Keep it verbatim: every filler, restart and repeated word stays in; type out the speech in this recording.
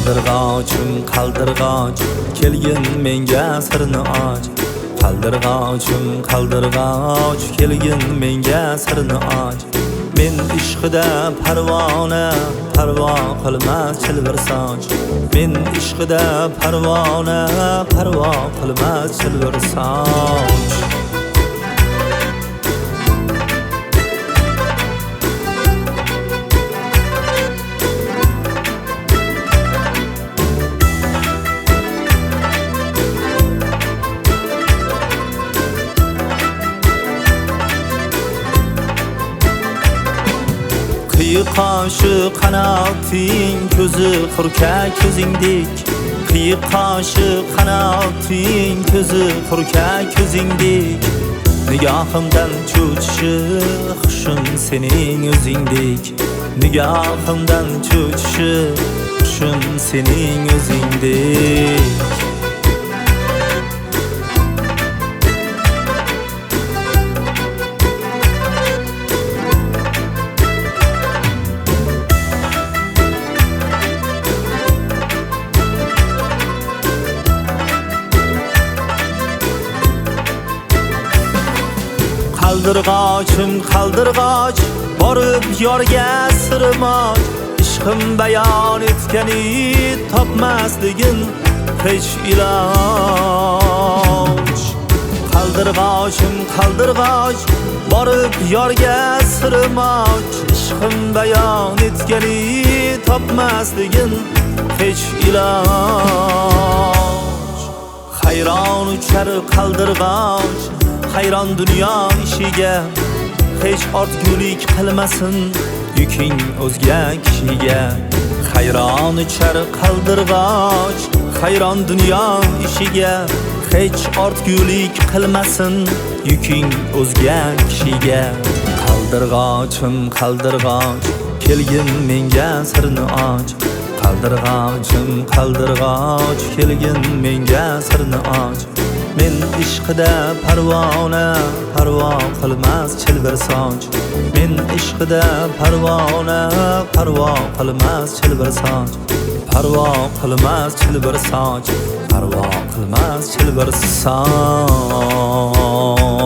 Qaldirg'ochim qaldirg'och kelgin menga sirni och. Qaldirg'ochim qaldirg'och kelgin menga sirni och. Men ishqida parvona parvo qilmas chilvir soch. Men ishqida parvona parvo qilmas chilvir soch. Qiyi qoshi qanoting ko'zi qurka ko'zingdek. Qiyi qoshi qanoting ko'zi qurka ko'zingdek. Nigohimdan cho'chishi xushim sening o'zingdek. Nigohimdan cho'chishi xushim sening o'zingdek. Qaldirg'ochim qaldirg'och borib yorga sirmoch. Ishqim bayon etgani topmasligin hech iloj. Qaldirg'ochim qaldirg'och borib yorga sirmoch. Ishqim bayon etgani topmasligin hech iloj. Hayron uchar qaldirg'och hayron dunyo ishiga. Hech ortgulik qilmasin yuking o'zga kishiga. Hayron uchar qaldirg'och hayron dunyo ishiga. Hech ortgulik qilmasin yuking o'zga kishiga. Qaldirg'ochim qaldirg'och kelgin menga sirni och. Qaldirg'ochim qaldirg'och kelgin menga sirni och. Men ishqida parvona parvo qilmas chilvir soch. Men ishqida parvona parvo qilmas chilvir soch. Parvo qilmas chilvir soch. Parvo qilmas chilvir soch.